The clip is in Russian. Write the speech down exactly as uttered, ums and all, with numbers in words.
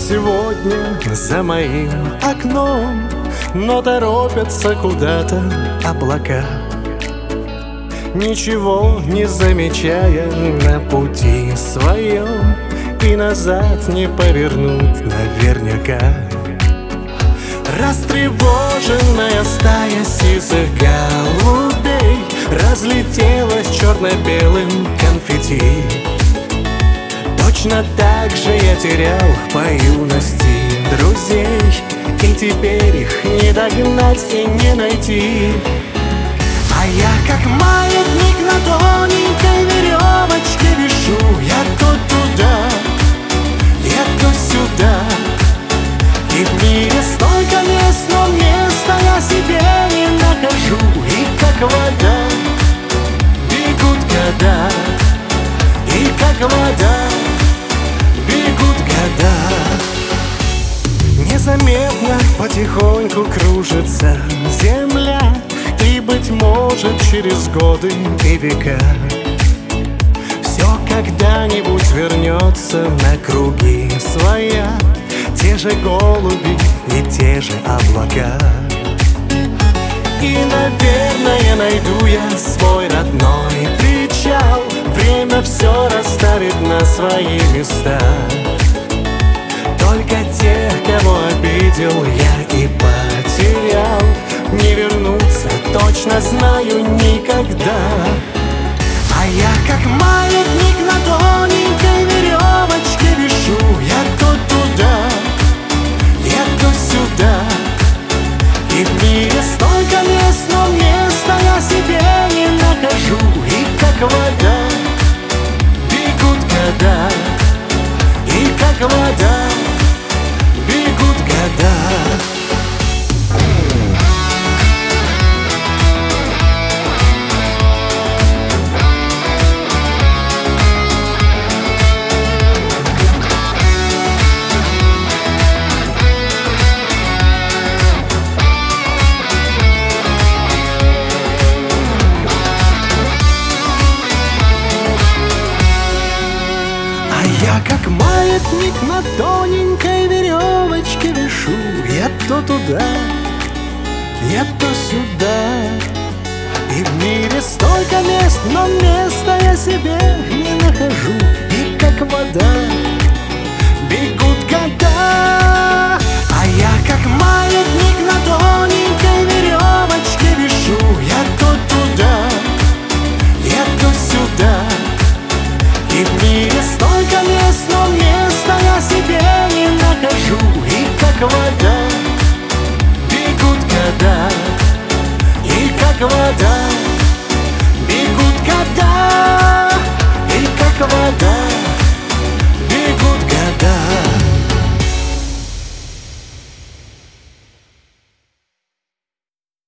сегодня за моим окном, но торопятся куда-то облака, ничего не замечая на пути своем, и назад не повернуть наверняка. Растревоженная стая сизых голубей разлетелась черно-белым конфетти. Точно так же я терял по юности друзей, и теперь их не догнать и не найти. А я как маятник на тоненькой веревочке вишу, я то туда, я то сюда. И в мире столько мест, но места я себе не нахожу. И как вода бегут года, и как вода бегут года. Незаметно потихоньку кружится земля, и, быть может, через годы и века все когда-нибудь вернется на круги своя. Те же голуби и те же облака. И, наверное, найду я свой родной причал. Время все расставит на свои места. Только тех, кого обидел я и потерял, не вернуться, точно знаю, никогда. А я как маятник на тоненькой веревочке вишу, я то туда, я то сюда. И в мире столько мест, но места я себе не нахожу. И как вода бегут года, и как вода бегут года. Я как маятник на тоненькой веревочке вишу, я то туда, я то сюда. И в мире столько мест, но места я себе не нахожу. И как вода бегут года. А я как маятник на тоненькой веревочке вишу, я то туда, я то сюда. И в мире столько мест, но места я себе не нахожу. И как вода бегут года, и как вода